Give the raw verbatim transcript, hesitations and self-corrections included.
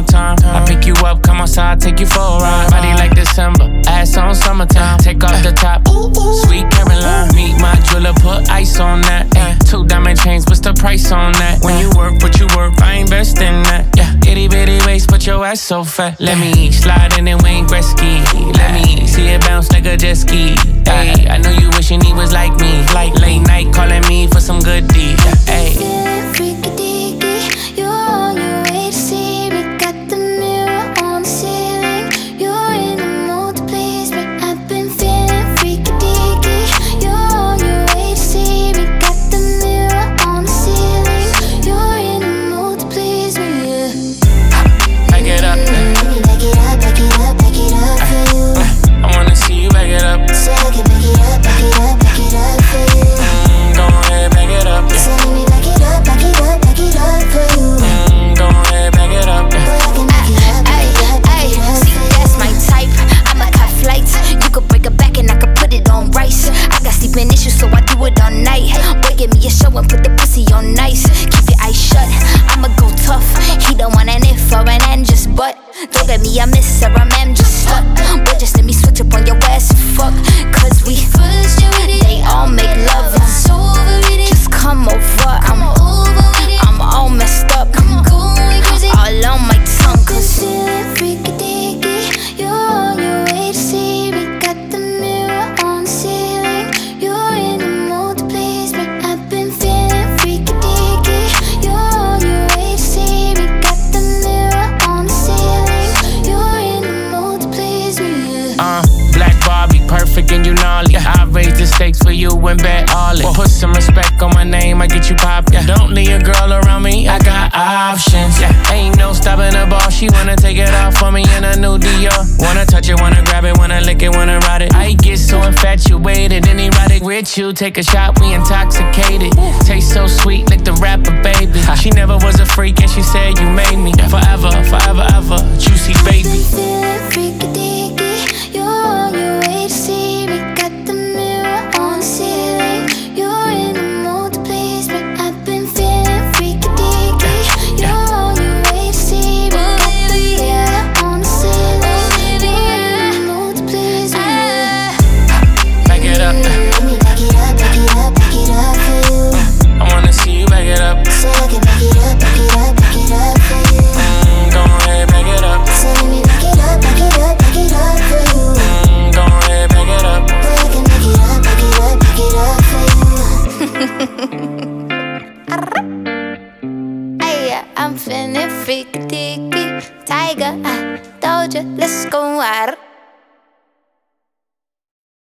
summertime. I pick you up, come outside, take you for a ride. Body like December, ass on summertime. Take off the top, sweet Caroline. Meet my jeweler, put ice on that. Ay, two diamond chains, what's the price on that? When you work, what you work, I invest in that. Yeah, itty bitty waist, but your ass so fat. Let me slide in and Wayne Gretzky. Let me see it bounce like a jet ski. Ay, I know you wishing he was like me. Like late night calling me for some good deed. Ay. Feeling freaky deaky, you're on your way to see me. Got the mirror on the ceiling, you're in the mood to please me. I've been feeling freaky deaky, you're on your way to see me. Got the mirror on the ceiling, you're in the mood to please me. Yeah. Back it up, Let me back it up, back it up, back it up for you. I wanna see you back it up. So I can back it up, back it up, back it up for you. Mm, go ahead, back it up. So let me back it up, back it up, back it up for you. Mm, go ahead, back it up. Boy, I can back it up, back it up, back it up See, for you. that's my type. I'ma cut flights. You could break it back and I could put it on rice. I got sleeping issues, so I do it all night. Boy, give me a show and put the pussy on nice. Keep your eyes shut. I'ma go tough. He don't want an if or an and just but. Don't get me a miss or a ma'am, just stuck. Boy, just let me switch up on your ass and fuck. Cause we First you with it, they all make love. I'm so over with it. Just come over. I'm over with it. I'm all messed up. I'm going crazy. All on my tongue. Cause Feeling freaky deaky, you're on your way to see me. Got the mirror on the ceiling, you're in the mood to please me. I've been feeling freaky deaky, you're on your way to see me. Got the mirror on the ceiling, you're in the mood to please me. Yeah. Uh, Black Barbie, perfect and you gnarly. I raise the stakes for you and bet all it. Put some respect on my name, I get you poppin'. Don't leave a girl around me, I got options. Yeah, ain't no stopping the ball. She wanna take it off for me in a new Dior. Wanna touch it, wanna grab it, wanna lick it, wanna ride it. I get so infatuated and erotic with you. Take a shot, we intoxicated. Taste so sweet, like the rapper, baby. She never was a freak and she said you made me forever, forever, ever. Juicy baby. Feeling freaky deaky, you're on your way to see me. Got the mirror on the ceiling, you're in the mood to please me. I've been feeling freaky deaky, you're on your way to see me. Got the mirror on the ceiling, you're in the mood to please me. Back it up. Let me back it up, back it up, back it up for you. I wanna see you back it up. So I can back it up, back it up, back it up for you. Mm, go ahead, back it up. So let me back it up, back it up, back it up for you. Mm, go ahead, back it up. Boy, I can back it up, back it up, back it up for you. Ay, I'm feeling freaky deaky. Tiger, I told you, let's go out.